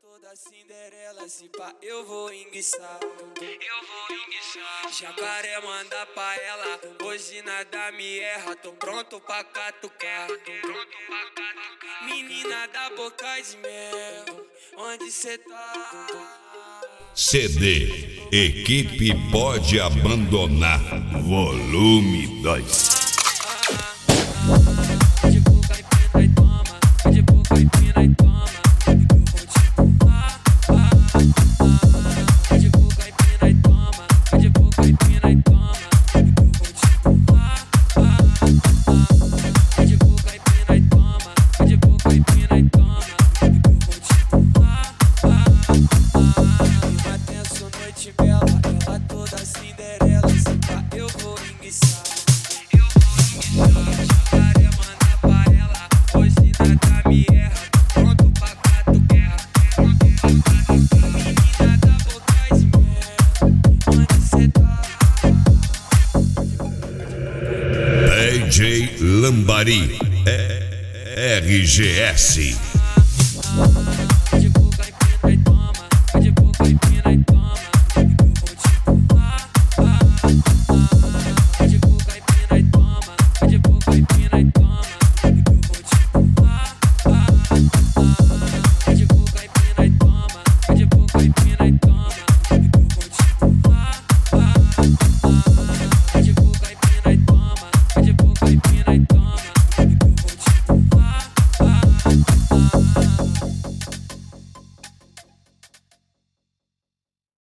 toda Cinderela, se pá, eu vou enguiçar. Jacaré manda pra ela, hoje nada me erra. Tô pronto pra catucar. Menina da boca de mel, onde cê tá? CD Equipe Pode Abandonar, volume 2. Ela toda Cinderela, se pá, eu vou enguiçar. Jacaré manda pra ela, hoje nada me erra. Pronto pra catucar. Menina da boca de mel, onde cê tá? DJ Lambari, RGS.